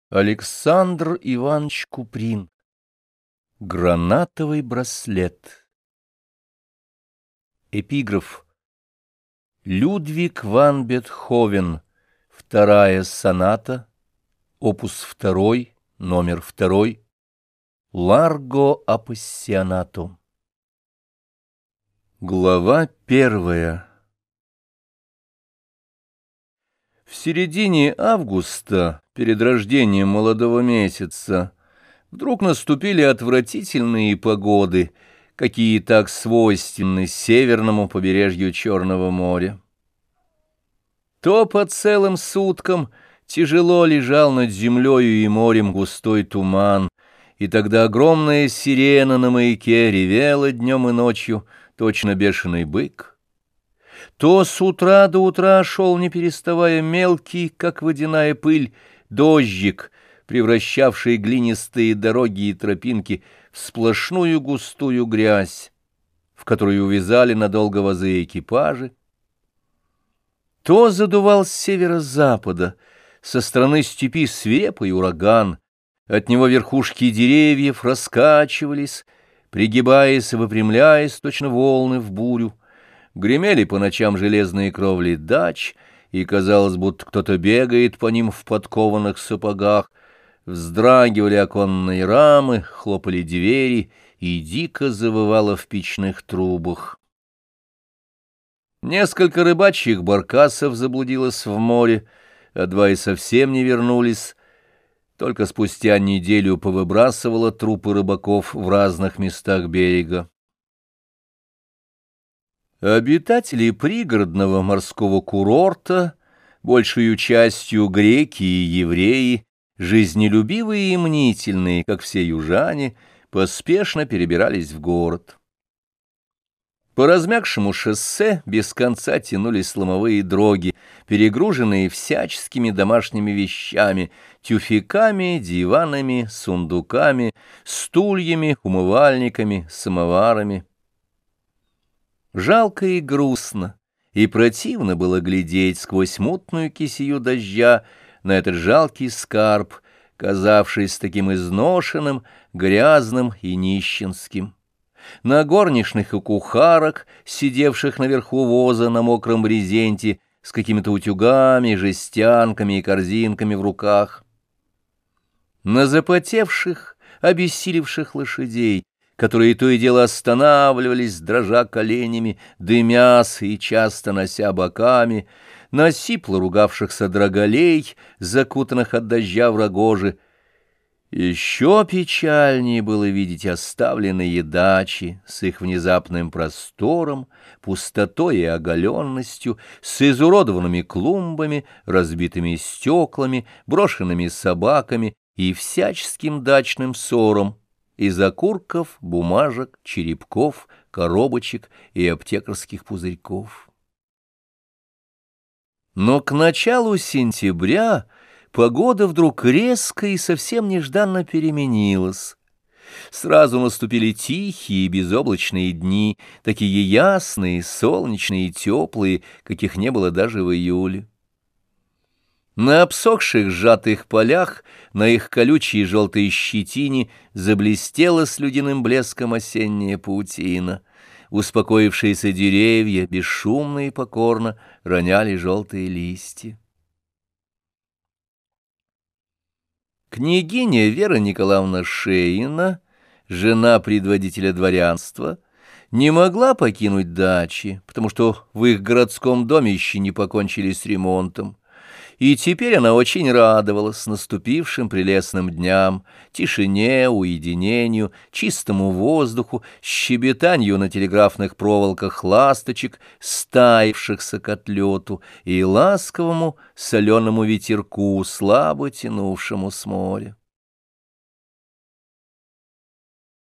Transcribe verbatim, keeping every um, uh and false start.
Александр Иванович Куприн. Гранатовый браслет. Эпиграф. Людвиг ван Бетховен. Вторая соната. Опус второй, номер второй. Ларго апассионато. Глава первая. В середине августа, перед рождением молодого месяца, вдруг наступили отвратительные погоды, какие так свойственны северному побережью Черного моря. То по целым суткам тяжело лежал над землею и морем густой туман, и тогда огромная сирена на маяке ревела днем и ночью, точно бешеный бык. То с утра до утра шел, не переставая, мелкий, как водяная пыль, дождик, превращавший глинистые дороги и тропинки в сплошную густую грязь, в которую увязали надолго возы экипажи. То задувал с северо-запада, со стороны степи свирепый ураган, от него верхушки деревьев раскачивались, пригибаясь и выпрямляясь, точно волны в бурю. Гремели по ночам железные кровли дач, и казалось, будто кто-то бегает по ним в подкованных сапогах. Вздрагивали оконные рамы, хлопали двери, и дико завывало в печных трубах. Несколько рыбачьих баркасов заблудилось в море, а два и совсем не вернулись. Только спустя неделю повыбрасывало трупы рыбаков в разных местах берега. Обитатели пригородного морского курорта, большей частью греки и евреи, жизнелюбивые и мнительные, как все южане, поспешно перебирались в город. По размягшему шоссе без конца тянулись ломовые дроги, перегруженные всяческими домашними вещами, тюфяками, диванами, сундуками, стульями, умывальниками, самоварами. Жалко и грустно, и противно было глядеть сквозь мутную кисею дождя на этот жалкий скарб, казавшийся таким изношенным, грязным и нищенским, на горничных и кухарок, сидевших наверху воза на мокром брезенте с какими-то утюгами, жестянками и корзинками в руках, на запотевших, обессилевших лошадей, которые то и дело останавливались, дрожа коленями, дымясь и часто нося боками, на сипло ругавшихся драголей, закутанных от дождя в рогожи. Еще печальнее было видеть оставленные дачи с их внезапным простором, пустотой и оголенностью, с изуродованными клумбами, разбитыми стеклами, брошенными собаками и всяческим дачным ссором из окурков, бумажек, черепков, коробочек и аптекарских пузырьков. Но к началу сентября погода вдруг резко и совсем нежданно переменилась. Сразу наступили тихие и безоблачные дни, такие ясные, солнечные и теплые, каких не было даже в июле. На обсохших сжатых полях, на их колючей желтой щетине заблестела с ледяным блеском осенняя паутина. Успокоившиеся деревья бесшумно и покорно роняли желтые листья. Княгиня Вера Николаевна Шеина, жена предводителя дворянства, не могла покинуть дачи, потому что в их городском доме еще не покончили с ремонтом. И теперь она очень радовалась наступившим прелестным дням, тишине, уединению, чистому воздуху, щебетанью на телеграфных проволоках ласточек, стаившихся к отлету, и ласковому соленому ветерку, слабо тянувшему с моря.